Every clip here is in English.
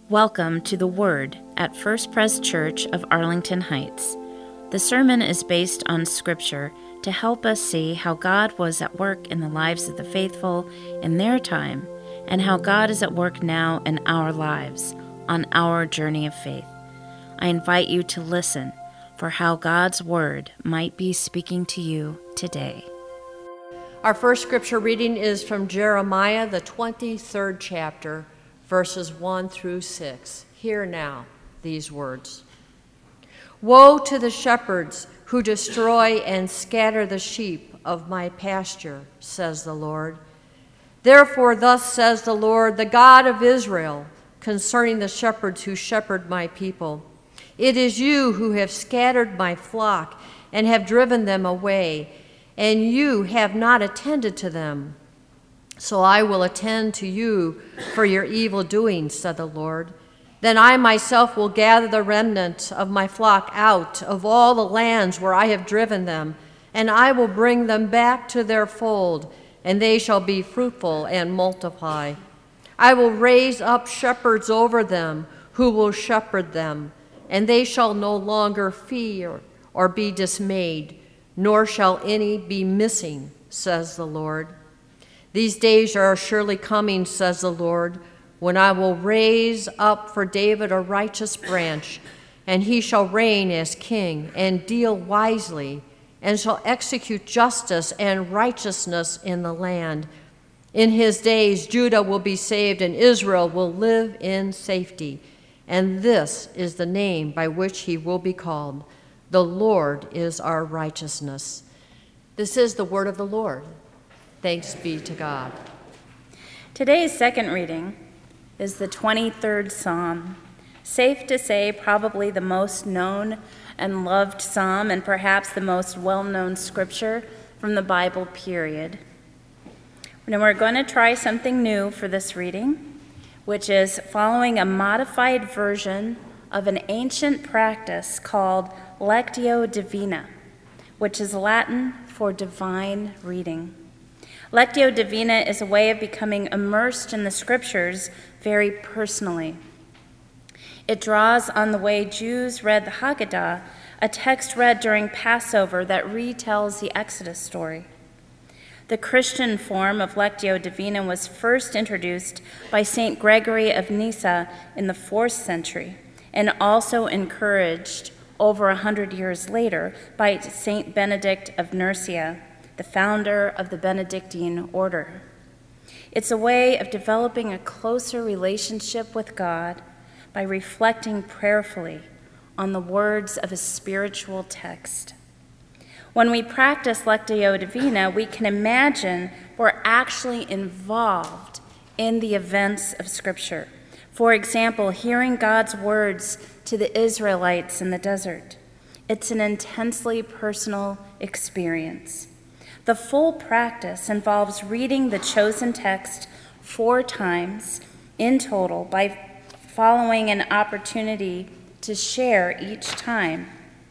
Welcome to the Word at First Pres Church of Arlington Heights. The sermon is based on Scripture to help us see how God was at work in the lives of the faithful in their time and how God is at work now in our lives on our journey of faith. I invite you to listen for how God's Word might be speaking to you today. Our first scripture reading is from Jeremiah, the 23rd chapter, verses 1 through 6. Hear now these words. Woe to the shepherds who destroy and scatter the sheep of my pasture, says the Lord. Therefore, thus says the Lord, the God of Israel, concerning the shepherds who shepherd my people. It is you who have scattered my flock and have driven them away, and you have not attended to them. So I will attend to you for your evil doings, said the Lord. Then I myself will gather the remnant of my flock out of all the lands where I have driven them, and I will bring them back to their fold, and they shall be fruitful and multiply. I will raise up shepherds over them who will shepherd them, and they shall no longer fear or be dismayed, nor shall any be missing, says the Lord. These days are surely coming, says the Lord, when I will raise up for David a righteous branch, and he shall reign as king and deal wisely, and shall execute justice and righteousness in the land. In his days Judah will be saved, and Israel will live in safety. And this is the name by which he will be called. The Lord is our righteousness. This is the word of the Lord. Thanks be to God. Today's second reading is the 23rd Psalm. Safe to say, probably the most known and loved psalm and perhaps the most well-known scripture from the Bible period. Now we're going to try something new for this reading, which is following a modified version of an ancient practice called Lectio Divina, which is Latin for divine reading. Lectio Divina is a way of becoming immersed in the scriptures very personally. It draws on the way Jews read the Haggadah, a text read during Passover that retells the Exodus story. The Christian form of Lectio Divina was first introduced by St. Gregory of Nyssa in the 4th century and also encouraged over 100 years later by St. Benedict of Nursia, the founder of the Benedictine order. It's a way of developing a closer relationship with God by reflecting prayerfully on the words of a spiritual text. When we practice Lectio Divina, we can imagine we're actually involved in the events of Scripture. For example, hearing God's words to the Israelites in the desert. It's an intensely personal experience. The full practice involves reading the chosen text 4 times in total by following an opportunity to share each time.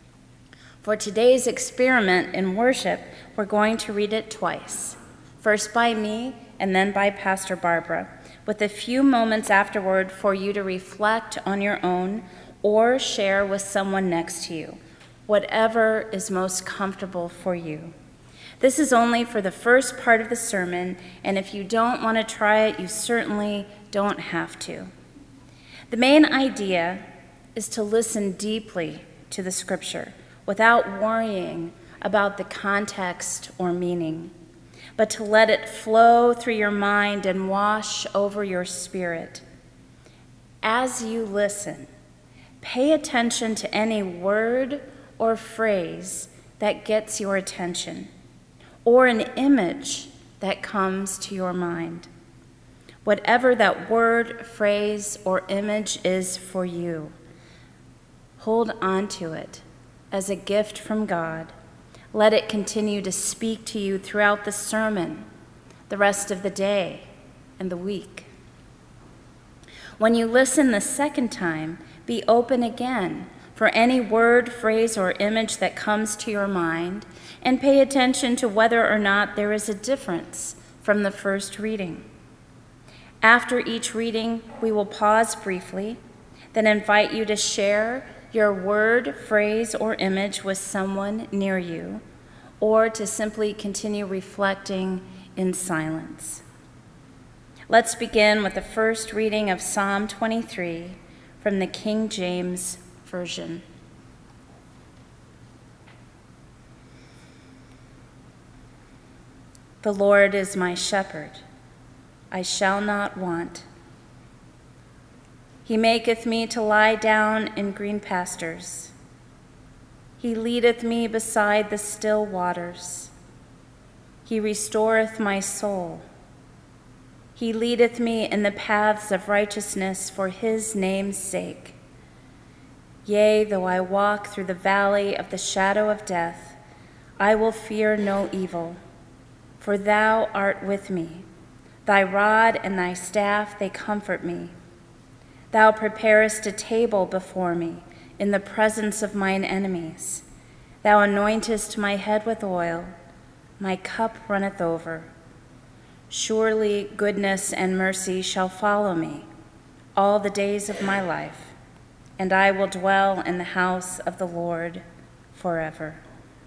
For today's experiment in worship, we're going to read it twice, first by me and then by Pastor Barbara, with a few moments afterward for you to reflect on your own or share with someone next to you, whatever is most comfortable for you. This is only for the first part of the sermon, and if you don't want to try it, you certainly don't have to. The main idea is to listen deeply to the scripture without worrying about the context or meaning, but to let it flow through your mind and wash over your spirit. As you listen, pay attention to any word or phrase that gets your attention, or an image that comes to your mind. Whatever that word, phrase, or image is for you, hold on to it as a gift from God. Let it continue to speak to you throughout the sermon, the rest of the day, and the week. When you listen the second time, be open again for any word, phrase, or image that comes to your mind, and pay attention to whether or not there is a difference from the first reading. After each reading, we will pause briefly, then invite you to share your word, phrase, or image with someone near you, or to simply continue reflecting in silence. Let's begin with the first reading of Psalm 23 from the King James Version. The Lord is my shepherd, I shall not want. He maketh me to lie down in green pastures. He leadeth me beside the still waters. He restoreth my soul. He leadeth me in the paths of righteousness for his name's sake. Yea, though I walk through the valley of the shadow of death, I will fear no evil, for thou art with me. Thy rod and thy staff, they comfort me. Thou preparest a table before me in the presence of mine enemies. Thou anointest my head with oil, my cup runneth over. Surely goodness and mercy shall follow me all the days of my life, and I will dwell in the house of the Lord forever.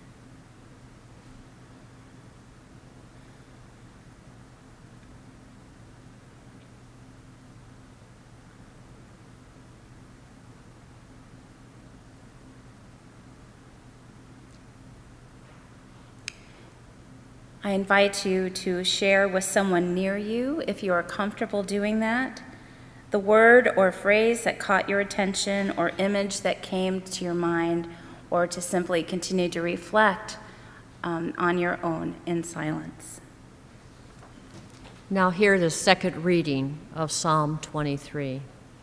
I invite you to share with someone near you, if you are comfortable doing that, the word or phrase that caught your attention or image that came to your mind, or to simply continue to reflect on your own in silence. Now hear the second reading of Psalm 23.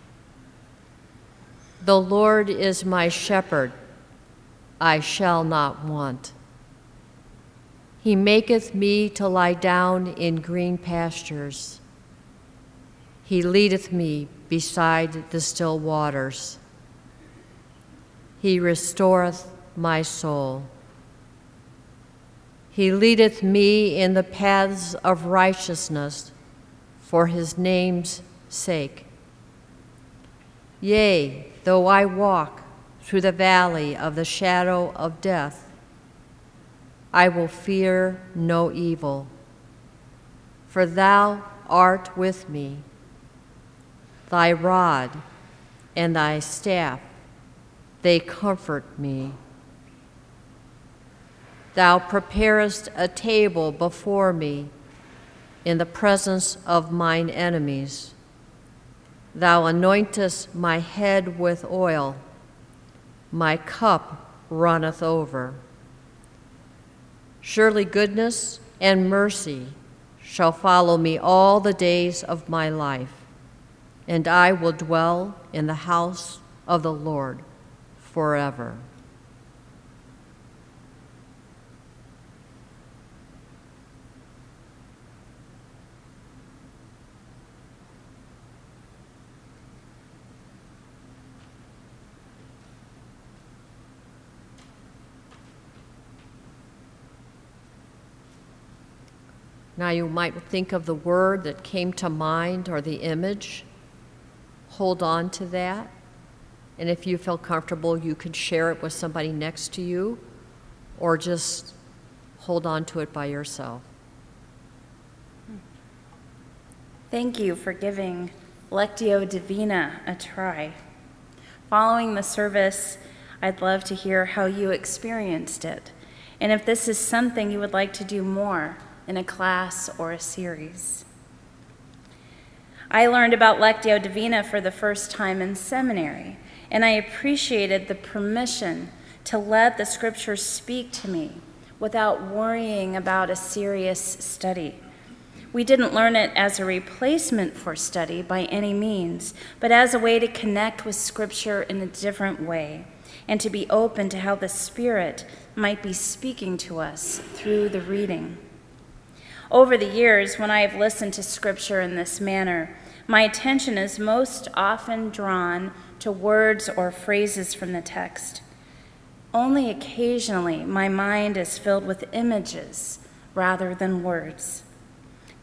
The Lord is my shepherd, I shall not want. He maketh me to lie down in green pastures. He leadeth me beside the still waters. He restoreth my soul. He leadeth me in the paths of righteousness for his name's sake. Yea, though I walk through the valley of the shadow of death, I will fear no evil, for thou art with me. Thy rod and thy staff, they comfort me. Thou preparest a table before me in the presence of mine enemies. Thou anointest my head with oil, my cup runneth over. Surely goodness and mercy shall follow me all the days of my life, and I will dwell in the house of the Lord forever. Now you might think of the word that came to mind or the image. Hold on to that. And if you feel comfortable, you could share it with somebody next to you, or just hold on to it by yourself. Thank you for giving Lectio Divina a try. Following the service, I'd love to hear how you experienced it, and if this is something you would like to do more in a class or a series. I learned about Lectio Divina for the first time in seminary, and I appreciated the permission to let the scriptures speak to me without worrying about a serious study. We didn't learn it as a replacement for study by any means, but as a way to connect with scripture in a different way, and to be open to how the Spirit might be speaking to us through the reading. Over the years, when I have listened to scripture in this manner, my attention is most often drawn to words or phrases from the text. Only occasionally, my mind is filled with images rather than words.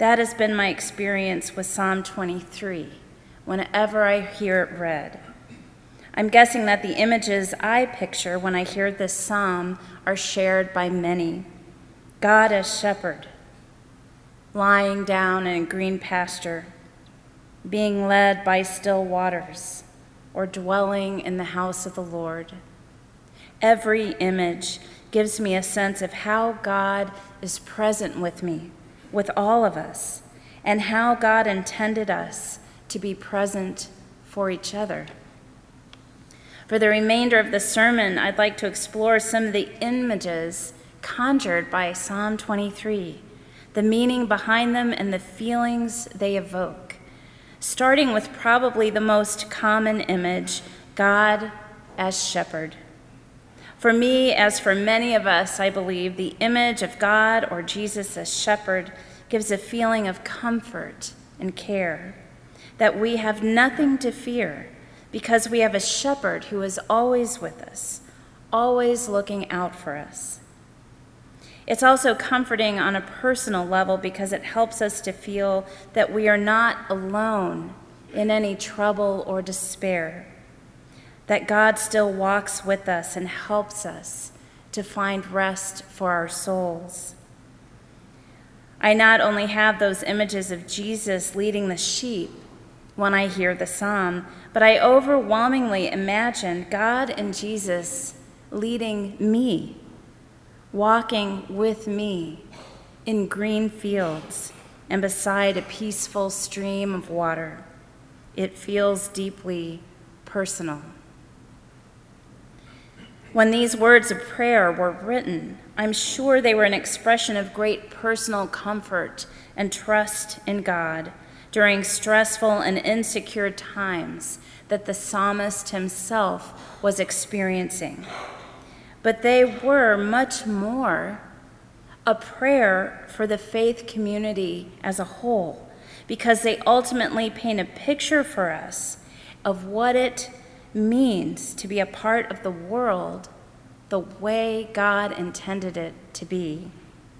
That has been my experience with Psalm 23 whenever I hear it read. I'm guessing that the images I picture when I hear this psalm are shared by many. God as shepherd, lying down in a green pasture, being led by still waters, or dwelling in the house of the Lord. Every image gives me a sense of how God is present with me, with all of us, and how God intended us to be present for each other. For the remainder of the sermon, I'd like to explore some of the images conjured by Psalm 23, the meaning behind them and the feelings they evoke, starting with probably the most common image, God as shepherd. For me, as for many of us, I believe the image of God or Jesus as shepherd gives a feeling of comfort and care, that we have nothing to fear because we have a shepherd who is always with us, always looking out for us. It's also comforting on a personal level because it helps us to feel that we are not alone in any trouble or despair, that God still walks with us and helps us to find rest for our souls. I not only have those images of Jesus leading the sheep when I hear the psalm, but I overwhelmingly imagine God and Jesus leading me, walking with me in green fields and beside a peaceful stream of water. It feels deeply personal. When these words of prayer were written, I'm sure they were an expression of great personal comfort and trust in God during stressful and insecure times that the psalmist himself was experiencing. But they were much more a prayer for the faith community as a whole, because they ultimately paint a picture for us of what it means to be a part of the world the way God intended it to be.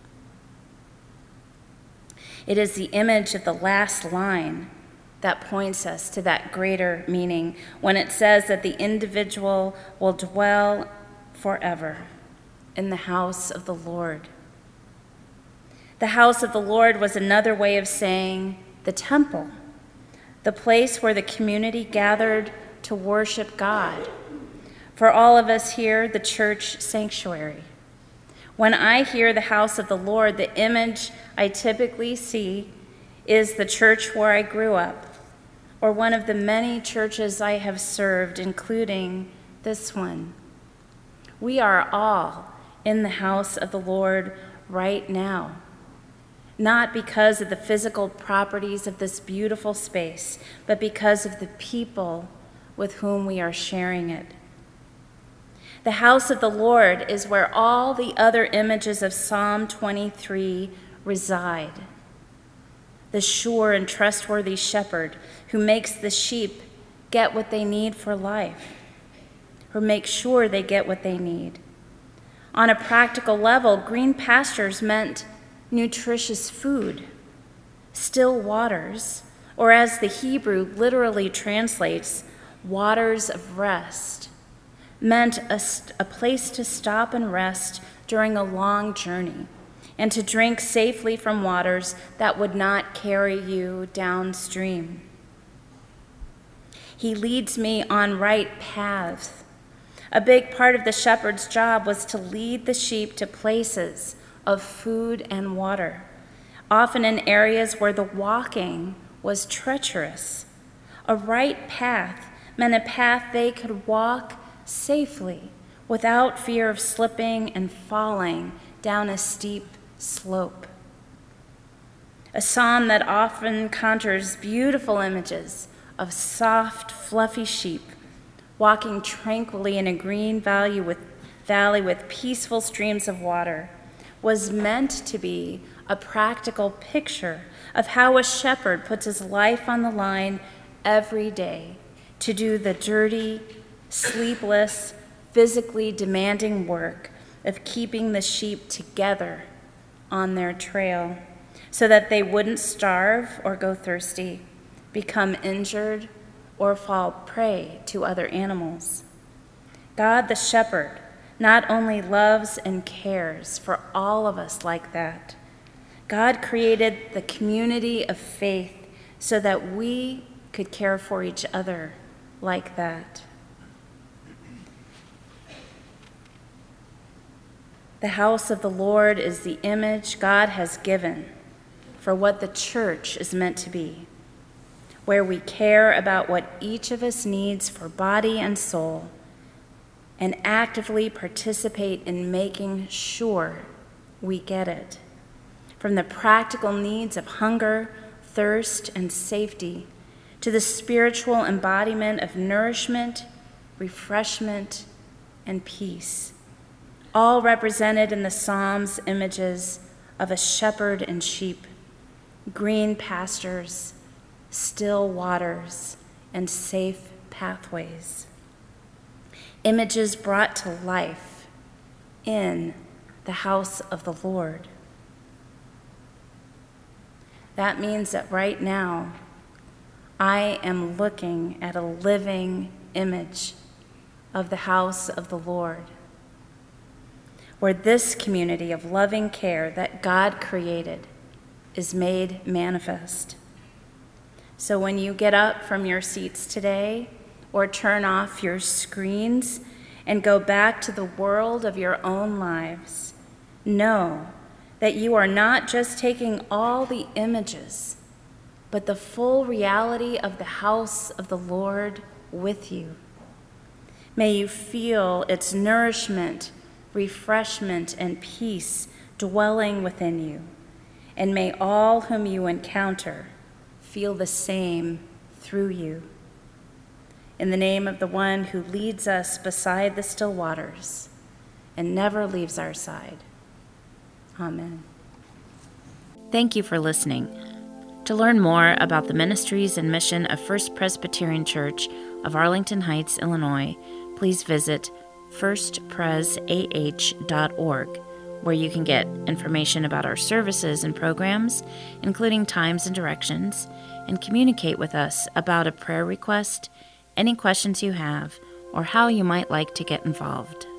It is the image of the last line that points us to that greater meaning when it says that the individual will dwell forever in the house of the Lord. The house of the Lord was another way of saying the temple, the place where the community gathered to worship God. For all of us here, the church sanctuary. When I hear the house of the Lord, the image I typically see is the church where I grew up, or one of the many churches I have served, including this one. We are all in the house of the Lord right now, not because of the physical properties of this beautiful space, but because of the people with whom we are sharing it. The house of the Lord is where all the other images of Psalm 23 reside. The sure and trustworthy shepherd who makes the sheep get what they need for life, who makes sure they get what they need. On a practical level, green pastures meant nutritious food, still waters, or as the Hebrew literally translates, waters of rest, meant a place to stop and rest during a long journey and to drink safely from waters that would not carry you downstream. He leads me on right paths. A big part of the shepherd's job was to lead the sheep to places of food and water, often in areas where the walking was treacherous. A right path meant a path they could walk safely without fear of slipping and falling down a steep slope. A psalm that often conjures beautiful images of soft, fluffy sheep walking tranquilly in a green valley with peaceful streams of water was meant to be a practical picture of how a shepherd puts his life on the line every day to do the dirty, sleepless, physically demanding work of keeping the sheep together on their trail, so that they wouldn't starve or go thirsty, become injured, or fall prey to other animals. God the shepherd not only loves and cares for all of us like that, God created the community of faith so that we could care for each other like that. The house of the Lord is the image God has given for what the church is meant to be, where we care about what each of us needs for body and soul and actively participate in making sure we get it. From the practical needs of hunger, thirst, and safety to the spiritual embodiment of nourishment, refreshment, and peace, all represented in the Psalms' images of a shepherd and sheep, green pastures, still waters, and safe pathways. Images brought to life in the house of the Lord. That means that right now, I am looking at a living image of the house of the Lord, where this community of loving care that God created is made manifest. So when you get up from your seats today or turn off your screens and go back to the world of your own lives, know that you are not just taking all the images, but the full reality of the house of the Lord with you. May you feel its nourishment, refreshment, and peace dwelling within you. And may all whom you encounter feel the same through you. In the name of the one who leads us beside the still waters and never leaves our side. Amen. Thank you for listening. To learn more about the ministries and mission of First Presbyterian Church of Arlington Heights, Illinois, please visit firstpresah.org, where you can get information about our services and programs, including times and directions, and communicate with us about a prayer request, any questions you have, or how you might like to get involved.